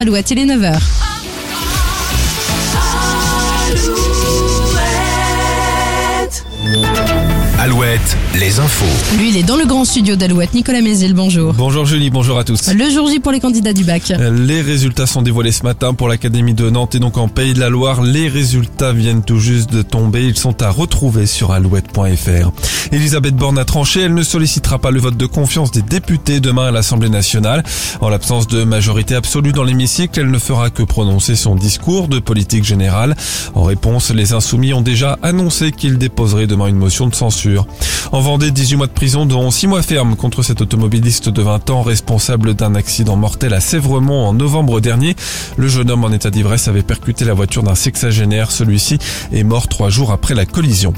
Alouette, il est 9h. Alouette, les infos. Lui, il est dans le grand studio d'Alouette. Nicolas Mézil, bonjour. Bonjour Julie, bonjour à tous. Le jour J pour les candidats du bac. Les résultats sont dévoilés ce matin pour l'Académie de Nantes et donc en Pays de la Loire. Les résultats viennent tout juste de tomber. Ils sont à retrouver sur alouette.fr. Elisabeth Borne a tranché. Elle ne sollicitera pas le vote de confiance des députés demain à l'Assemblée nationale. En l'absence de majorité absolue dans l'hémicycle, elle ne fera que prononcer son discours de politique générale. En réponse, les Insoumis ont déjà annoncé qu'ils déposeraient demain une motion de censure. En Vendée, 18 mois de prison dont 6 mois ferme contre cet automobiliste de 20 ans responsable d'un accident mortel à Sévremont en novembre dernier. Le jeune homme en état d'ivresse avait percuté la voiture d'un sexagénaire. Celui-ci est mort 3 jours après la collision.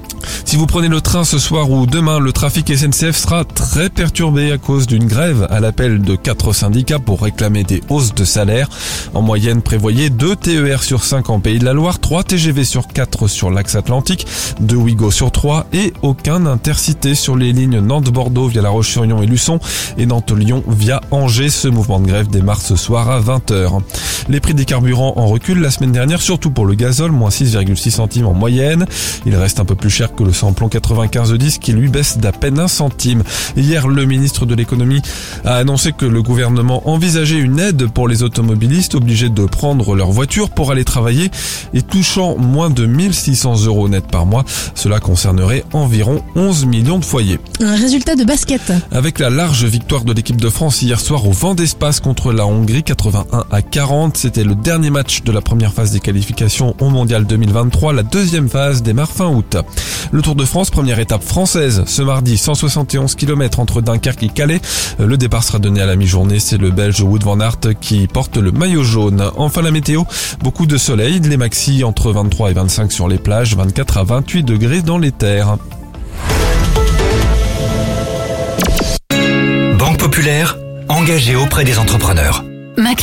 Si vous prenez le train ce soir ou demain, le trafic SNCF sera très perturbé à cause d'une grève à l'appel de 4 syndicats pour réclamer des hausses de salaire. En moyenne, prévoyez 2 TER sur 5 en Pays de la Loire, 3 TGV sur 4 sur l'axe Atlantique, 2 Ouigo sur 3 et aucun intercité sur les lignes Nantes-Bordeaux via La Roche-sur-Yon et Luçon et Nantes-Lyon via Angers. Ce mouvement de grève démarre ce soir à 20h. Les prix des carburants en recul la semaine dernière, surtout pour le gazole, moins 6,6 centimes en moyenne. Il reste un peu plus cher que le samplon 95-10 qui lui baisse d'à peine 1 centime. Hier, le ministre de l'économie a annoncé que le gouvernement envisageait une aide pour les automobilistes obligés de prendre leur voiture pour aller travailler et touchant moins de 1600 € net par mois. Cela concernerait environ 11 millions de foyers. Un résultat de basket. Avec la large victoire de l'équipe de France hier soir au Vent d'Espace contre la Hongrie, 81-40. C'était le dernier match de la première phase des qualifications au Mondial 2023. La deuxième phase démarre fin août. Le Tour de France, première étape française. Ce mardi, 171 km entre Dunkerque et Calais. Le départ sera donné à la mi-journée. C'est le Belge Wout van Aert qui porte le maillot jaune. Enfin, la météo, beaucoup de soleil. Les maxis entre 23 et 25 sur les plages, 24 à 28 degrés dans les terres. Banque Populaire, engagée auprès des entrepreneurs.